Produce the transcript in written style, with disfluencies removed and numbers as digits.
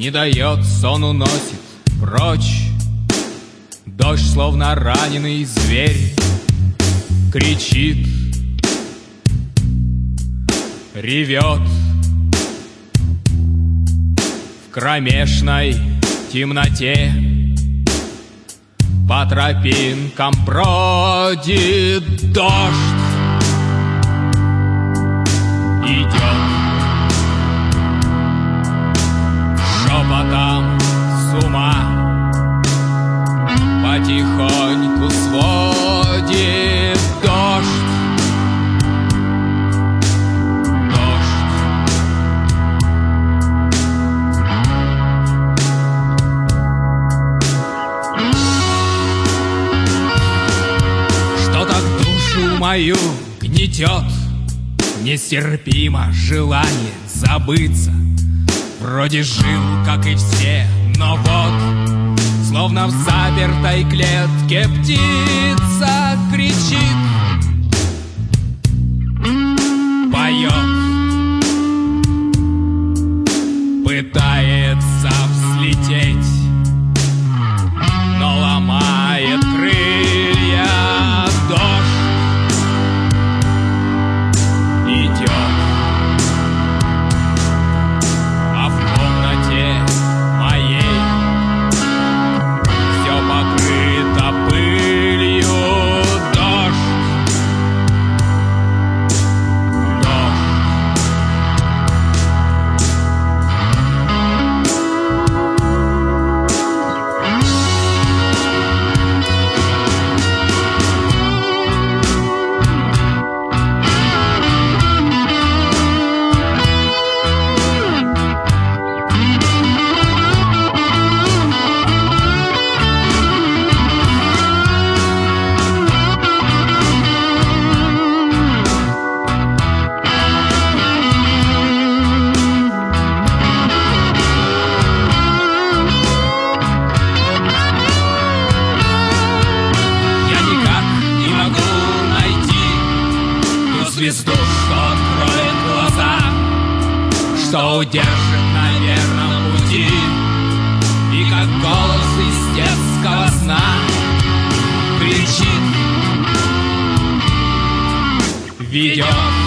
не дает, сон уносит прочь. Дождь, словно раненый зверь, кричит, ревет. В кромешной темноте по тропинкам бродит дождь. Идет шепотом с ума, потихоньку сводит дождь. Что так душу мою гнетет, нестерпимо желание забыться. Вроде жил, как и все, но вот, словно в запертой клетке птица кричит, поет, пытается взлететь, но ломает крылья. Дождь идет, а в комнате моей все покрыто пылью. Дождь, звезду, что откроет глаза, что удержит на верном пути, и как голос из детского сна кричит, ведет.